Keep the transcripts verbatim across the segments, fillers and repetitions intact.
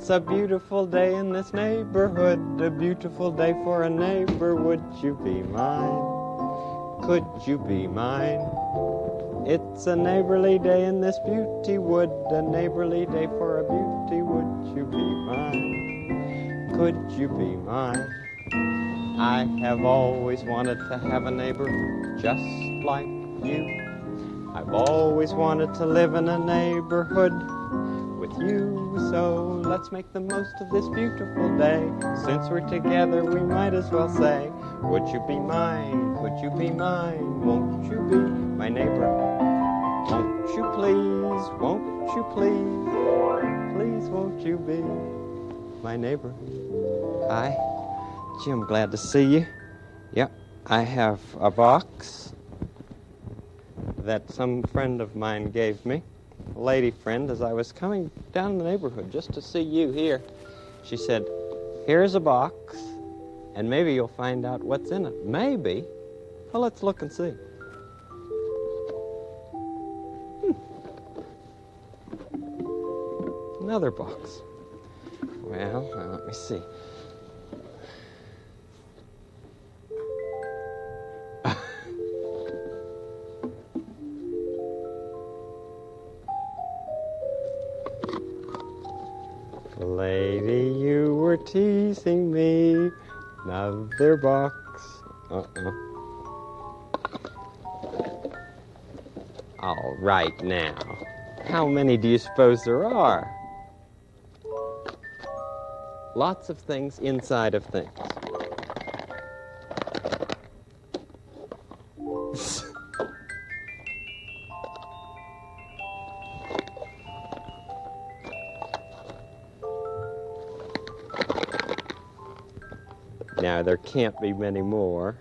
It's a beautiful day in this neighborhood, a beautiful day for a neighbor. Would you be mine? Could you be mine? It's a neighborly day in this beauty wood, a neighborly day for a beauty. Would you be mine? Could you be mine? I have always wanted to have a neighbor just like you. I've always wanted to live in a neighborhood with you. So let's make the most of this beautiful day. Since we're together, we might as well say, would you be mine? Could you be mine? Won't you be my neighbor? Won't you please? Won't you please? Please won't you be my neighbor? Hi. Gee, I'm glad to see you. Yep, I have a box that some friend of mine gave me, a lady friend, as I was coming down the neighborhood just to see you here. She said, here's a box, and maybe you'll find out what's in it. Maybe. Well, let's look and see. Hmm. Another box. Well, now let me see. Lady, you were teasing me. Another box. Uh-uh. All right now. How many do you suppose there are? Lots of things inside of things. Now, there can't be many more.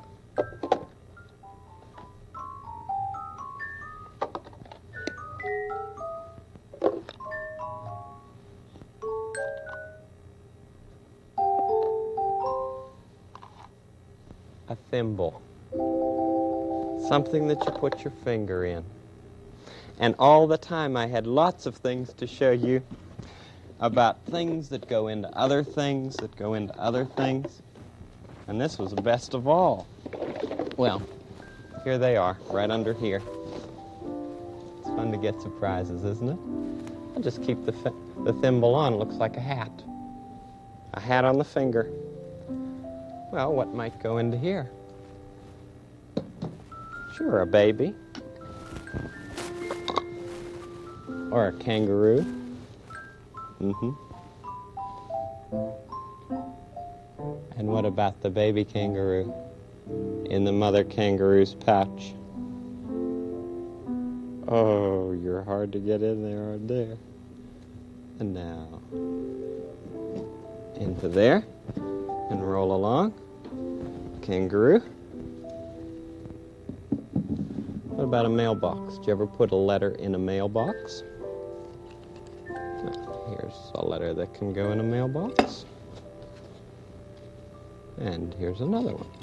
A thimble. Something that you put your finger in. And all the time I had lots of things to show you about things that go into other things, that go into other things. And this was the best of all. Well, here they are, right under here. It's fun to get surprises, isn't it? I'll just keep the, fi- the thimble on. Looks like a hat. A hat on the finger. Well, what might go into here? Sure, a baby. Or a kangaroo. Mm-hmm. And what about the baby kangaroo in the mother kangaroo's pouch? Oh, you're hard to get in there, aren't there? And now, into there, and roll along. Kangaroo. What about a mailbox? Did you ever put a letter in a mailbox? Here's a letter that can go in a mailbox. And here's another one.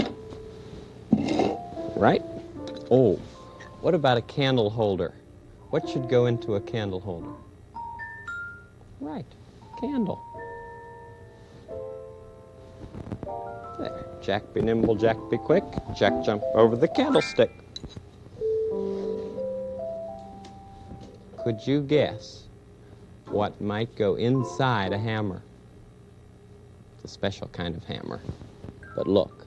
Right? Oh, what about a candle holder? What should go into a candle holder? Right, candle. There, Jack be nimble, Jack be quick. Jack jump over the candlestick. Could you guess what might go inside a hammer? It's a special kind of hammer. But look,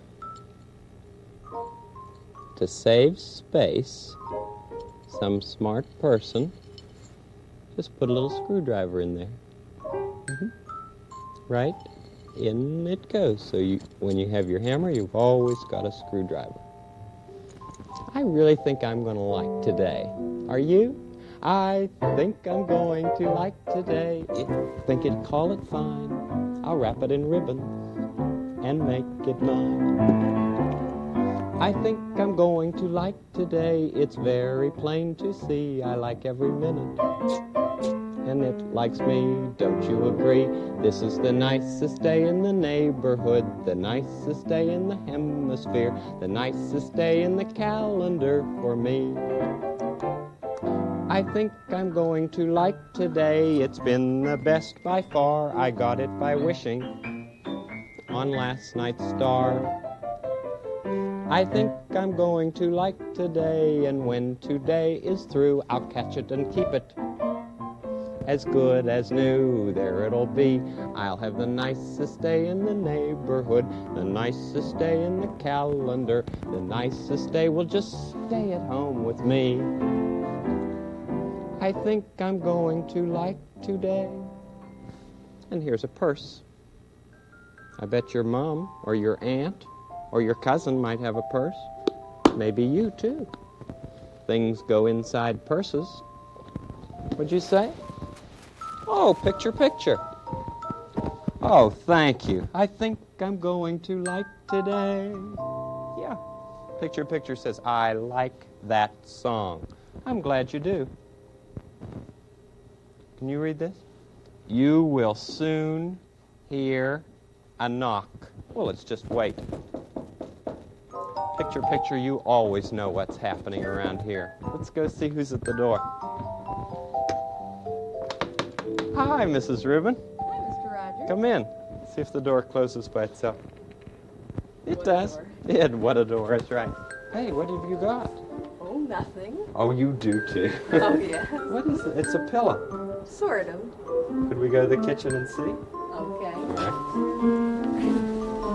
to save space, some smart person just put a little screwdriver in there. Mm-hmm. Right? In it goes. So you, when you have your hammer, you've always got a screwdriver. I really think I'm going to like today. Are you? I think I'm going to like today. I think it'd call it fine. I'll wrap it in ribbons and make it mine. I think I'm going to like today. It's very plain to see. I like every minute, and it likes me. Don't you agree? This is the nicest day in the neighborhood, the nicest day in the hemisphere, the nicest day in the calendar for me. I think I'm going to like today. It's been the best by far. I got it by wishing on last night's star. I think I'm going to like today, and when today is through, I'll catch it and keep it as good as new. There it'll be. I'll have the nicest day in the neighborhood, the nicest day in the calendar. The nicest day will just stay at home with me. I think I'm going to like today. And here's a purse. I bet your mom or your aunt or your cousin might have a purse. Maybe you too. Things go inside purses. What'd you say? Oh, picture, picture. Oh, thank you. I think I'm going to like today. Yeah. Picture, picture says, I like that song. I'm glad you do. Can you read this? You will soon hear a knock. Well, let's just wait. Picture, picture, you always know what's happening around here. Let's go see who's at the door. Hi, Missus Rubin. Hi, Mister Rogers. Come in. See if the door closes by itself. It What does. a door. Yeah, what a door. That's right. Hey, what have you got? Oh, nothing. Oh, you do too. Oh, yeah. What is it? It's a pillow. Sort of. Could we go to the kitchen and see? Okay. All right.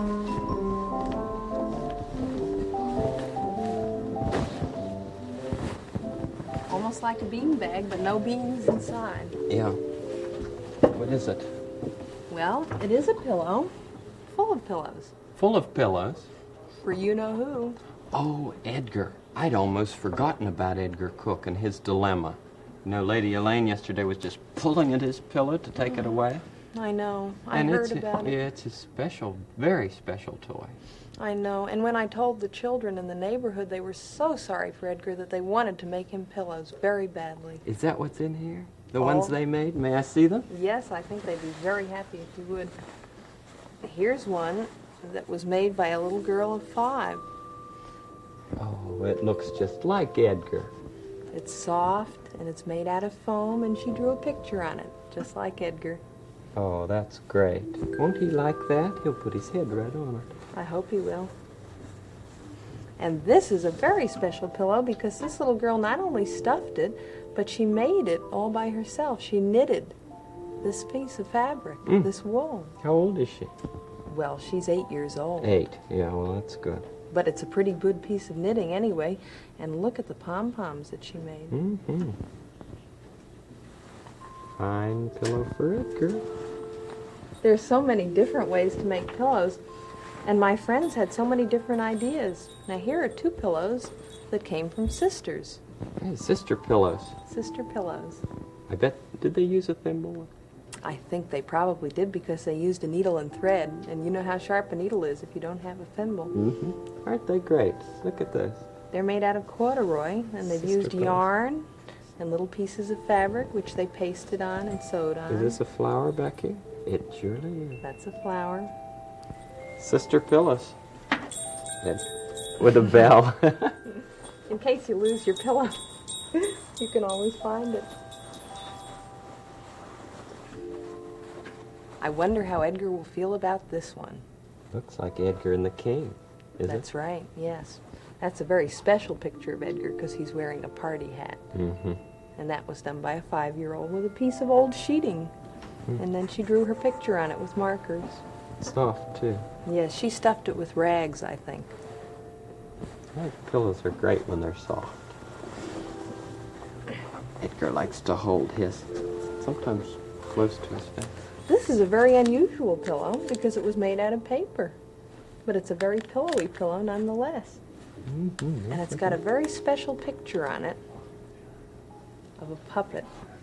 Almost like a bean bag, but no beans inside. Yeah. What is it? Well, it is a pillow full of pillows Full of pillows. for you-know-who. Oh, Edgar. I'd almost forgotten about Edgar Cook and his dilemma. You know, Lady Elaine yesterday was just pulling at his pillow to take it away. I know. I and heard it's about a, it. Yeah, it's a special, very special toy. I know. And when I told the children in the neighborhood, they were so sorry for Edgar that they wanted to make him pillows very badly. Is that what's in here? The Oh. ones they made? May I see them? Yes, I think they'd be very happy if you would. Here's one that was made by a little girl of five. Oh, it looks just like Edgar. It's soft, and it's made out of foam, and she drew a picture on it, just like Edgar. Oh, that's great. Won't he like that? He'll put his head right on it. I hope he will. And this is a very special pillow because this little girl not only stuffed it, but she made it all by herself. She knitted this piece of fabric, Mm. this wool. How old is she? Well, she's eight years old. Eight. Yeah, well, that's good. But it's a pretty good piece of knitting anyway. And look at the pom-poms that she made. Mm-hmm. Fine pillow for Edgar. There's so many different ways to make pillows, and my friends had so many different ideas. Now here are two pillows that came from sisters. Hey, sister pillows. Sister pillows. I bet, did they use a thimble? I think they probably did because they used a needle and thread, and you know how sharp a needle is if you don't have a thimble. Mm-hmm. Aren't they great? Look at this. They're made out of corduroy, and they've Sister used pillows. yarn and little pieces of fabric, which they pasted on and sewed on. Is this a flower back here? It surely is. That's a flower. Sister pillows. And with a bell. In case you lose your pillow, you can always find it. I wonder how Edgar will feel about this one. Looks like Edgar and the King, is That's it? right, yes. That's a very special picture of Edgar because he's wearing a party hat. Mm-hmm. And that was done by a five-year-old with a piece of old sheeting. Mm. And then she drew her picture on it with markers. Soft, too. Yes, she stuffed it with rags, I think. I think pillows are great when they're soft. Edgar likes to hold his, sometimes close to his face. This is a very unusual pillow because it was made out of paper. But it's a very pillowy pillow nonetheless. Mm-hmm. And it's got a very special picture on it of a puppet.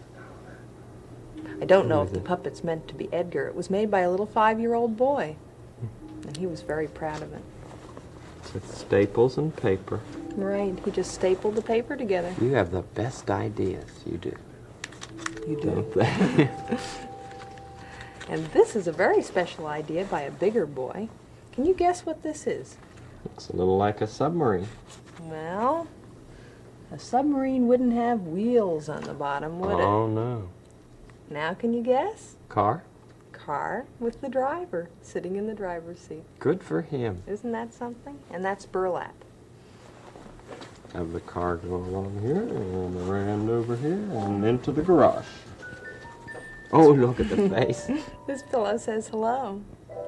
I don't know if the puppet's meant to be Edgar. It was made by a little five-year-old boy. And he was very proud of it. With staples and paper. Right, he just stapled the paper together. You have the best ideas, you do. You do. Don't they? And this is a very special idea by a bigger boy. Can you guess what this is? Looks a little like a submarine. Well, A submarine wouldn't have wheels on the bottom, would Oh, it? no. Now can you guess? Car? Car with the driver sitting in the driver's seat. Good for him. Isn't that something? And that's burlap. Have the car go along here and around over here and into the garage. Oh, look at the face. This pillow says hello.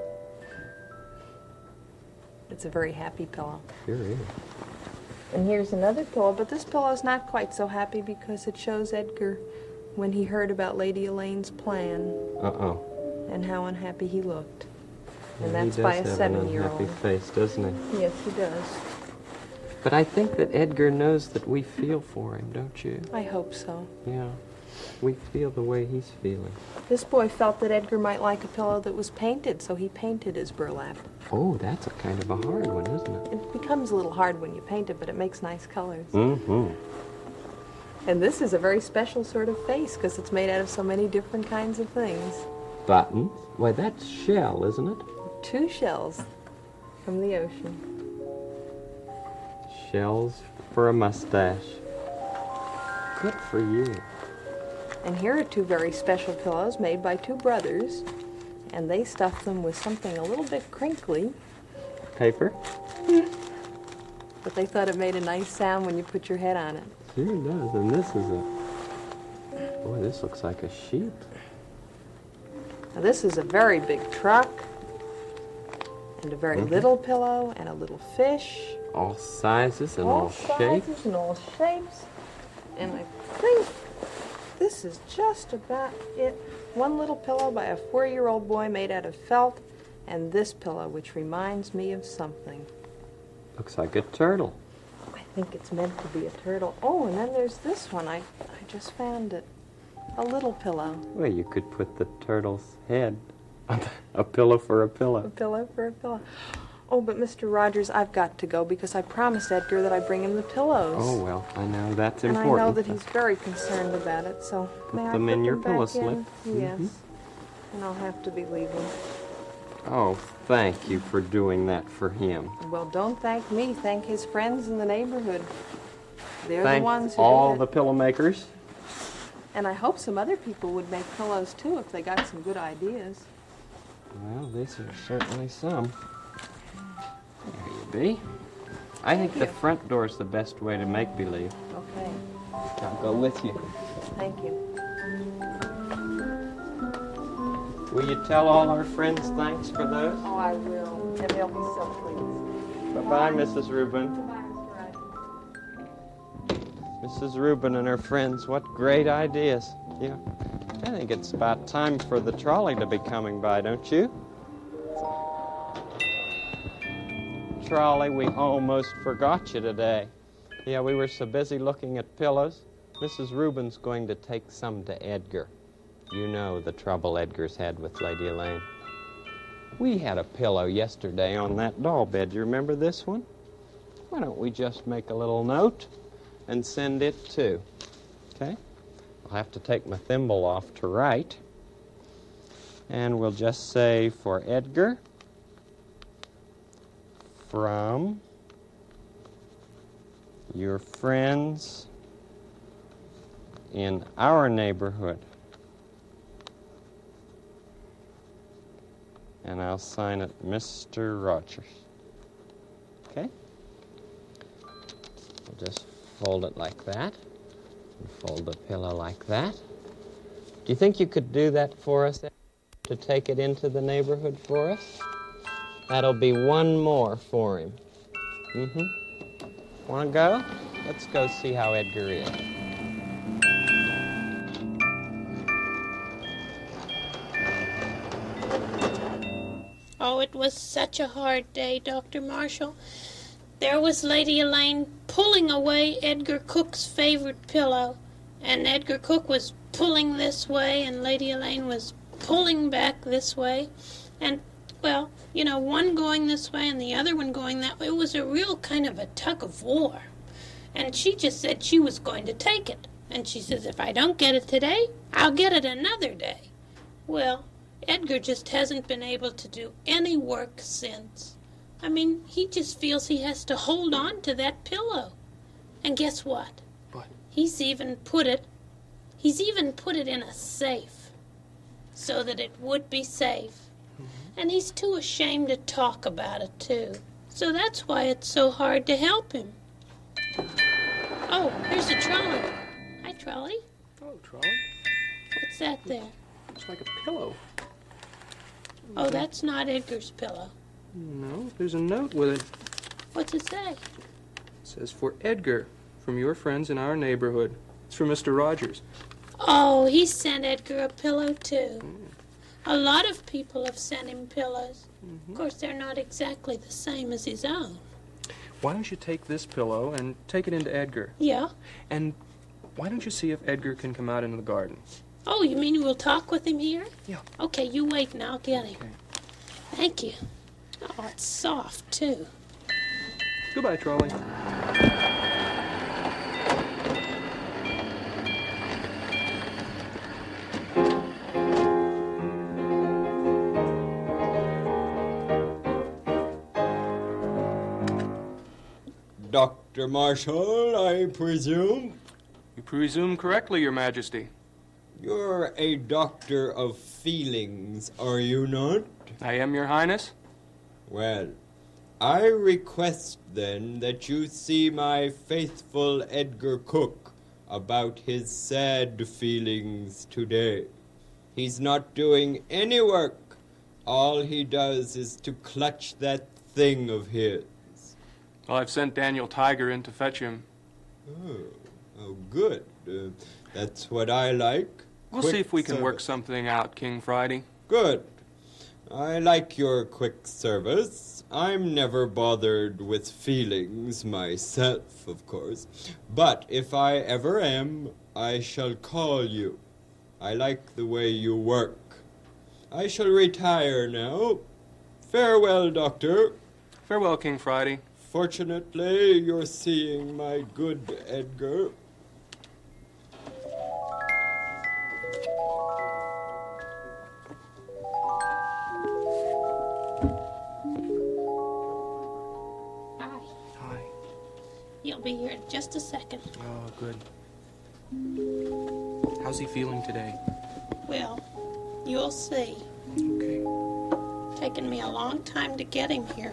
It's a very happy pillow. Sure is. And here's another pillow, but this pillow's not quite so happy because it shows Edgar when he heard about Lady Elaine's plan Uh-oh. and how unhappy he looked. And Yeah, that's he by does a have an unhappy seven-year-old. face, doesn't he? Yes, he does. But I think that Edgar knows that we feel for him, don't you? I hope so. Yeah. We feel the way he's feeling. This boy felt that Edgar might like a pillow that was painted, so he painted his burlap. Oh, that's a kind of a hard one, isn't it? It becomes a little hard when you paint it, but it makes nice colors. Mm-hmm. And this is a very special sort of face because it's made out of so many different kinds of things. Buttons? Why, that's shell, isn't it? Two shells from the ocean. Shells for a mustache. Good for you. And here are two very special pillows made by two brothers, and they stuffed them with something a little bit crinkly, Paper? but they thought it made a nice sound when you put your head on it. Sure does. And this is a... Boy, this looks like a sheep. Now this is a very big truck, and a very Mhm. little pillow, and a little fish. All sizes and all, all shapes. sizes and all shapes. And I think this is just about it. One little pillow by a four-year-old boy made out of felt, and this pillow, which reminds me of something. Looks like a turtle. I think it's meant to be a turtle. Oh, and then there's this one. I, I just found it. A little pillow. Well, you could put the turtle's head on a pillow for a A pillow. pillow for a pillow. Oh, but Mister Rogers, I've got to go because I promised Edgar that I'd bring him the pillows. Oh, well, I know that's And important. I know that he's very concerned about it, so may I them put in your them pillow back in? slip. Yes. Mhm. And I'll have to be leaving. Oh, thank you for doing that for him. Well, don't thank me. Thank his friends in the neighborhood. They're Thank the ones who all do the it. pillow makers. And I hope some other people would make pillows too if they got some good ideas. Well, these are certainly some. There you be. I think the you. front door is the best way to make believe. Okay. I'll go with you. Thank you. Will you tell all our friends thanks for those? Oh, I will. And they'll be so pleased. Bye-bye, Missus Rubin. Goodbye, Mister Rogers. Missus Rubin and her friends, what great ideas. Yeah, I think it's about time for the trolley to be coming by, don't you? Trolley, we almost forgot you today. Yeah, we were so busy looking at pillows. Missus Rubin's going to take some to Edgar. You know the trouble Edgar's had with Lady Elaine. We had a pillow yesterday on that doll bed. You remember this one? Why don't we just make a little note and send it too? Okay? I'll have to take my thimble off to write. And we'll just say, for Edgar, from your friends in our neighborhood. And I'll sign it Mister Rogers. Okay? We'll just fold it like that. And fold the pillow like that. Do you think you could do that for us, to take it into the neighborhood for us? That'll be one more for him. Mm-hmm. Want to go? Let's go see how Edgar is. Oh, it was such a hard day, Doctor Marshall. There was Lady Elaine pulling away Edgar Cook's favorite pillow, and Edgar Cook was pulling this way, and Lady Elaine was pulling back this way, and, well, you know, one going this way and the other one going that way. It was a real kind of a tug of war. And she just said she was going to take it. And she says, if I don't get it today, I'll get it another day. Well, Edgar just hasn't been able to do any work since. I mean, he just feels he has to hold on to that pillow. And guess what? He's even put it, he's even put it in a safe so that it would be safe. Mm-hmm. And he's too ashamed to talk about it, too. So that's why it's so hard to help him. Oh, there's a trolley. Hi, trolley. Oh, trolley. What's that there? It's like a pillow. Oh, that's not Edgar's pillow. No, there's a note with it. What's it say? It says, for Edgar, from your friends in our neighborhood. It's for Mister Rogers. Oh, he sent Edgar a pillow, too. Mm. A lot of people have sent him pillows. Mm-hmm. Of course, they're not exactly the same as his own. Why don't you take this pillow and take it into Edgar? Yeah? And why don't you see if Edgar can come out into the garden? Oh, you mean we'll talk with him here? Yeah. Okay, you wait and I'll get him. Okay. Thank you. Oh, it's soft, too. Goodbye, trolley. Doctor Marshall, I presume? You presume correctly, Your Majesty. You're a doctor of feelings, are you not? I am, Your Highness. Well, I request then that you see my faithful Edgar Cook about his sad feelings today. He's not doing any work. All he does is to clutch that thing of his. Well, I've sent Daniel Tiger in to fetch him. Oh, oh good. Uh, that's what I like. We'll Quick see if we can service. work something out, King Friday. Good. I like your quick service. I'm never bothered with feelings myself, of course. But if I ever am, I shall call you. I like the way you work. I shall retire now. Farewell, Doctor. Farewell, King Friday. Fortunately, you're seeing my good Edgar. Hi. Hi. He'll be here in just a second. Oh, good. How's he feeling today? Well, you'll see. Okay. Taken me a long time to get him here.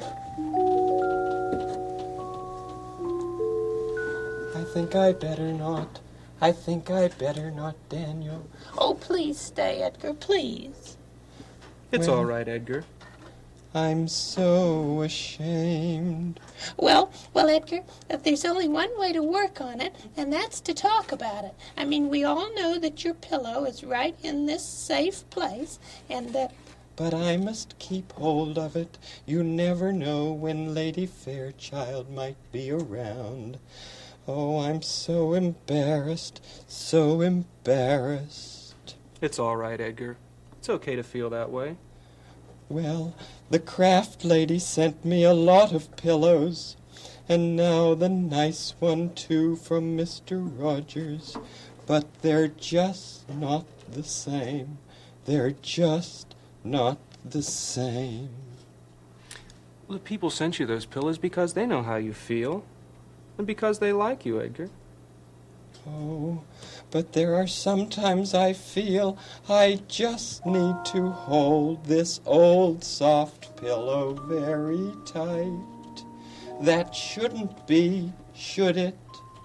I think I better not. I think I better not, Daniel. Oh, please stay, Edgar, please. It's Well- all right, Edgar. I'm so ashamed. Well, well, Edgar, if there's only one way to work on it, and that's to talk about it. I mean, we all know that your pillow is right in this safe place, and that... But I must keep hold of it. You never know when Lady Fairchild might be around. Oh, I'm so embarrassed, so embarrassed. It's all right, Edgar. It's okay to feel that way. Well, the craft lady sent me a lot of pillows, and now the nice one, too, from Mister Rogers. But they're just not the same. They're just not the same. Well, the people sent you those pillows because they know how you feel. And because they like you, Edgar. Oh, but there are sometimes I feel I just need to hold this old soft pillow very tight. That shouldn't be, should it?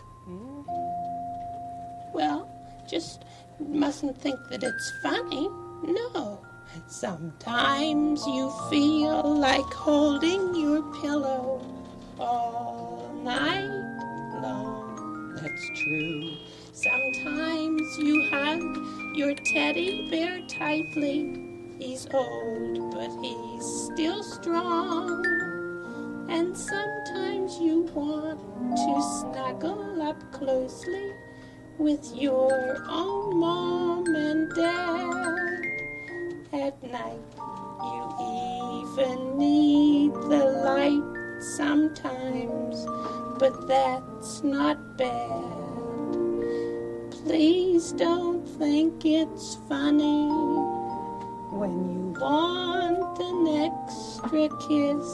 Well, just mustn't think that it's funny. No. Sometimes you feel like holding your pillow all night long. That's true. Sometimes you hug your teddy bear tightly. He's old, but he's still strong. And sometimes you want to snuggle up closely with your own mom and dad. At night, you even need the light sometimes, but that's not bad. Please don't think it's funny when you want an extra kiss.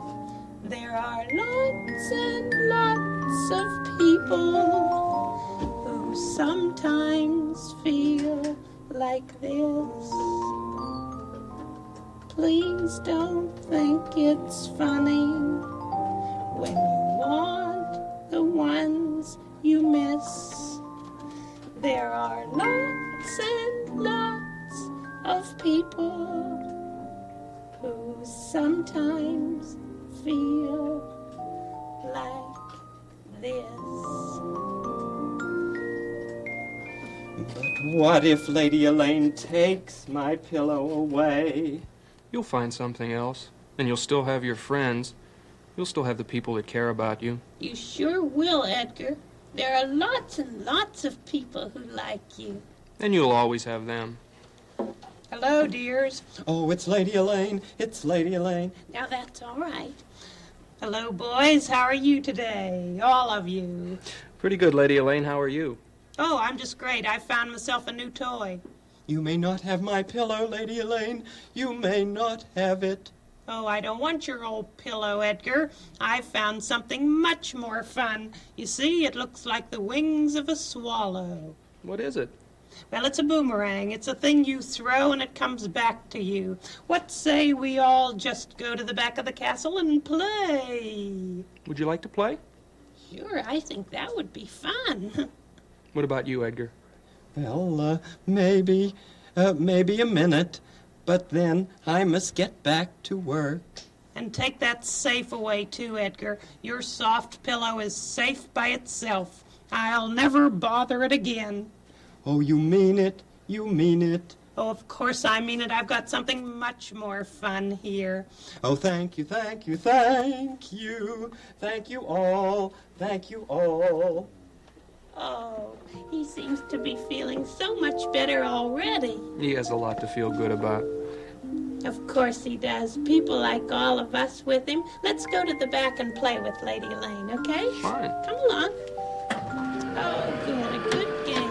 There are lots and lots of people who sometimes feel like this. Please don't think it's funny when you want the ones you miss. There are lots and lots of people who sometimes feel like this. But what if Lady Elaine takes my pillow away? You'll find something else, and you'll still have your friends. You'll still have the people that care about you. You sure will, Edgar. There are lots and lots of people who like you. And you'll always have them. Hello, dears. Oh, it's Lady Elaine. It's Lady Elaine. Now that's all right. Hello, boys. How are you today? All of you. Pretty good, Lady Elaine. How are you? Oh, I'm just great. I found myself a new toy. You may not have my pillow, Lady Elaine. You may not have it. Oh, I don't want your old pillow, Edgar. I found something much more fun. You see, it looks like the wings of a swallow. What is it? Well, it's a boomerang. It's a thing you throw and it comes back to you. What say we all just go to the back of the castle and play? Would you like to play? Sure, I think that would be fun. What about you, Edgar? Well, uh, maybe, uh, maybe a minute. But then I must get back to work. And take that safe away, too, Edgar. Your soft pillow is safe by itself. I'll never bother it again. Oh, you mean it? You mean it? Oh, of course I mean it. I've got something much more fun here. Oh, thank you, thank you, thank you. Thank you all. Thank you all. Oh, he seems to be feeling so much better already. He has a lot to feel good about. Of course he does. People like all of us with him. Let's go to the back and play with Lady Elaine, okay? Fine. Come along. Oh, good. A good game.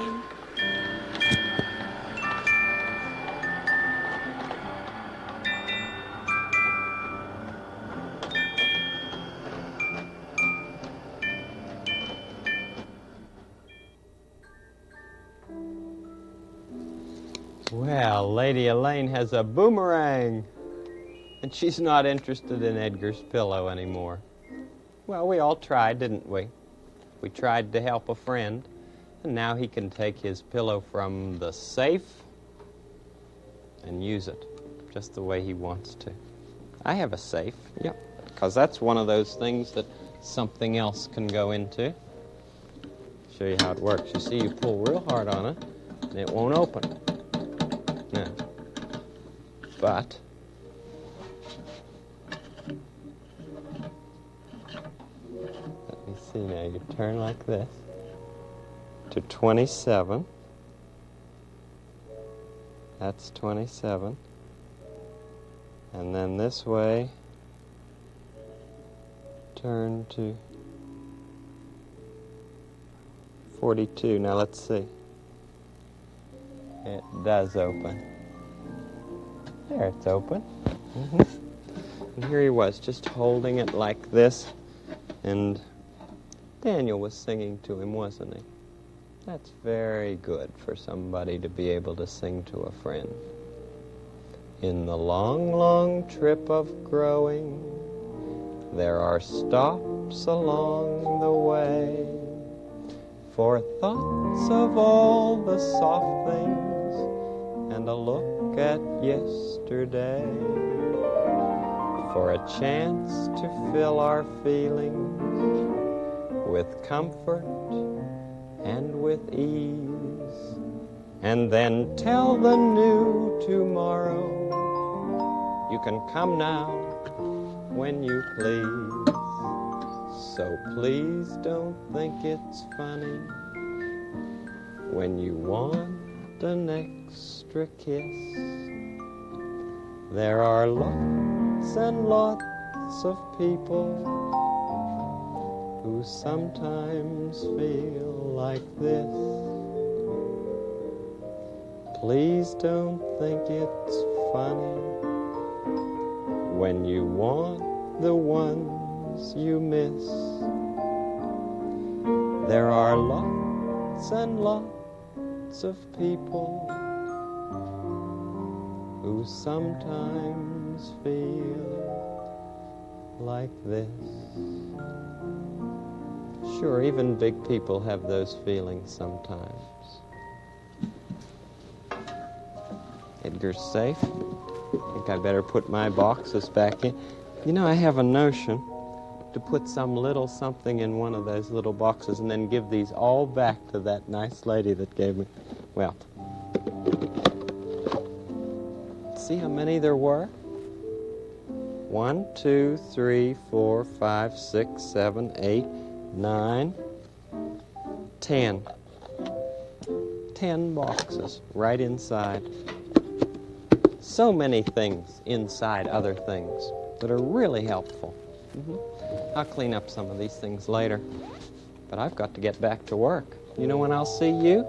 Well, Lady Elaine has a boomerang, and she's not interested in Edgar's pillow anymore. Well, we all tried, didn't we? We tried to help a friend, and now he can take his pillow from the safe and use it just the way he wants to. I have a safe, yep, because that's one of those things that something else can go into. Show you how it works. You see, you pull real hard on it, and it won't open. No. But let me see now. You turn like this to twenty-seven. That's twenty-seven. And then this way, turn to forty-two. Now let's see. It does open. There, it's open. Mm-hmm. And here he was, just holding it like this. And Daniel was singing to him, wasn't he? That's very good for somebody to be able to sing to a friend. In the long, long trip of growing, there are stops along the way, for thoughts of all the soft things and a look at yesterday, for a chance to fill our feelings with comfort and with ease, and then tell the new tomorrow, you can come now when you please. So please don't think it's funny when you want an extra kiss. There are lots and lots of people who sometimes feel like this. Please don't think it's funny when you want the ones you miss. There are lots lots and lots of people who sometimes feel like this. Sure, even big people have those feelings sometimes. Edgar's safe. I think I better put my boxes back in. You know, I have a notion to put some little something in one of those little boxes and then give these all back to that nice lady that gave me, well, see how many there were? One, two, three, four, five, six, seven, eight, nine, ten. Ten boxes right inside. So many things inside other things that are really helpful. Mm-hmm. I'll clean up some of these things later. But I've got to get back to work. You know when I'll see you?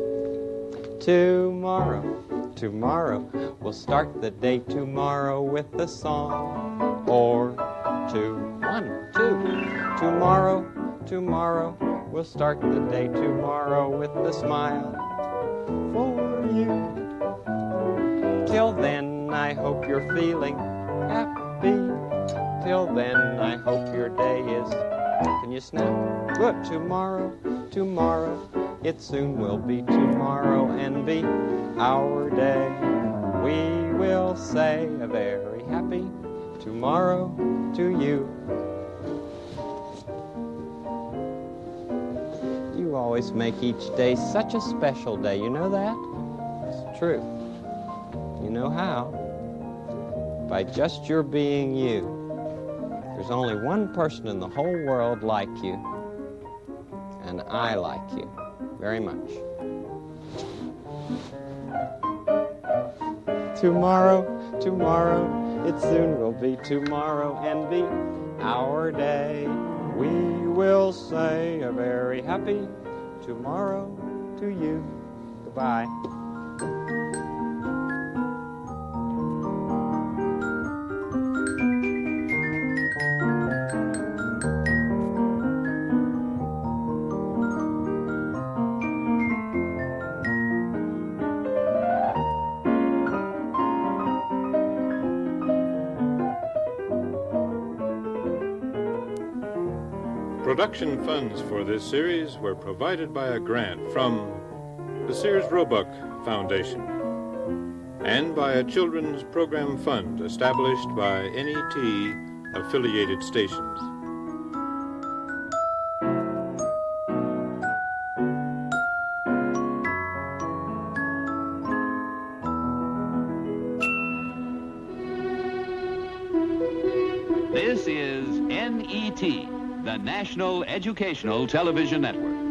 Tomorrow. Tomorrow. We'll start the day tomorrow with a song. Or two. One, two. Tomorrow. Tomorrow. We'll start the day tomorrow with a smile for you. Till then, I hope you're feeling happy. Till then, I hope your day is... Can you snap? Good. Tomorrow, tomorrow. It soon will be tomorrow and be our day. We will say a very happy tomorrow to you. You always make each day such a special day. You know that? It's true. You know how? By just your being you. There's only one person in the whole world like you, and I like you very much. Tomorrow, tomorrow, it soon will be tomorrow and be our day. We will say a very happy tomorrow to you. Goodbye. Production funds for this series were provided by a grant from the Sears Roebuck Foundation and by a children's program fund established by N E T affiliated stations. This is N E T, the National Educational Television Network.